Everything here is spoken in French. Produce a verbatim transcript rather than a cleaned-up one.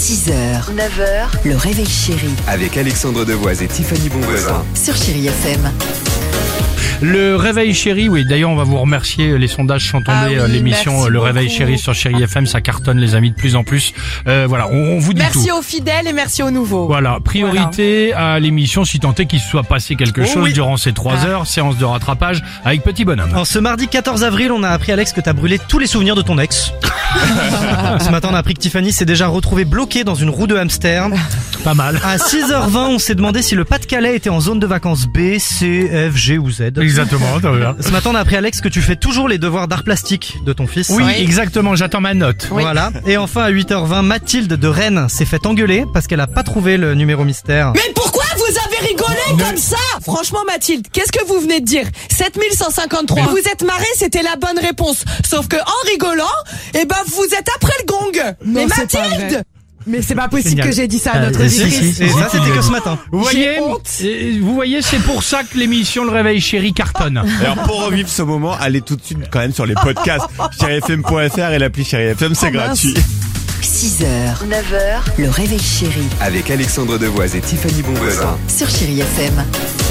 six heures, neuf heures, le réveil chéri Avec Alexandre Devoise et Tiffany Bonvoisin. sur Chéri F M. Le réveil chéri, oui. D'ailleurs, on va vous remercier. Les sondages sont tombés. Ah oui, euh, L'émission merci Le réveil beaucoup. chéri sur Chéri F M, ça cartonne, les amis, de plus en plus. Euh, voilà, on, on vous dit Merci tout. aux fidèles et merci aux nouveaux. Voilà, priorité à l'émission si tant est qu'il se soit passé quelque Oh chose oui. durant ces trois Ah. heures. Séance de rattrapage avec Petit Bonhomme. Alors, ce mardi quatorze avril, on a appris, Alex, que t'as brûlé tous les souvenirs de ton ex. Ce matin, on a appris que Tiffany s'est déjà retrouvée bloquée dans une roue de hamster. Pas mal. À six heures vingt, on s'est demandé si le Pas-de-Calais était en zone de vacances B, C, F, G ou Z. Exactement, t'as vu, hein. Ce matin, on a appris, Alex, que tu fais toujours les devoirs d'art plastique de ton fils. Oui, Oui. exactement, j'attends ma note. Oui. Voilà. Et enfin, à huit heures vingt, Mathilde de Rennes s'est fait engueuler parce qu'elle a pas trouvé le numéro mystère. Mais pourquoi vous avez rigolé comme ça? Franchement, Mathilde, qu'est-ce que vous venez de dire? sept mille cent cinquante-trois. Vous êtes marré, c'était la bonne réponse. Sauf que, en rigolant, eh ben, vous êtes après le gong. Mais c'est pas Mathilde! vrai. Mais c'est pas possible Génial. que j'ai dit ça à Euh, notre si, si, auditrice. si. Et ça, c'était que ce matin. Vous voyez, J'ai honte. euh, vous voyez, c'est pour ça que l'émission Le réveil chéri cartonne. Alors pour revivre ce moment, allez tout de suite quand même sur les podcasts chéri F M point F R et l'appli Chéri F M, c'est Oh, mince. gratuit. six heures, neuf heures, le réveil chéri Avec Alexandre Devoise et Tiffany Bonvoisin. sur Chéri F M.